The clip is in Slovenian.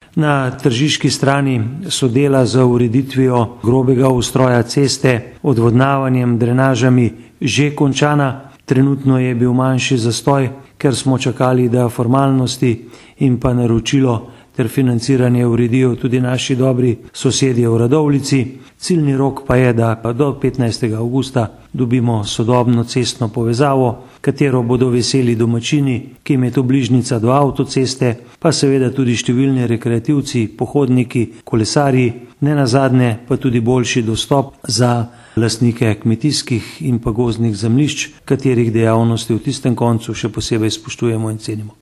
Na tržiški strani so dela za ureditvijo grobega ustroja ceste, odvodnavanjem, drenažami že končana. Trenutno je bil manjši zastoj, ker smo čakali, da formalnosti in pa naročilo ter financiranje uredijo tudi naši dobri sosedje v Radovljici. Ciljni rok pa je, da do 15. avgusta dobimo sodobno cestno povezavo, katero bodo veseli domačini, ki jim je to bližnjica do avtoceste, pa seveda tudi številni rekreativci, pohodniki, kolesarji, nenazadnje pa tudi boljši dostop za lastnike kmetijskih in pa gozdnih zemljišč, katerih dejavnosti v tistem koncu še posebej spoštujemo in cenimo.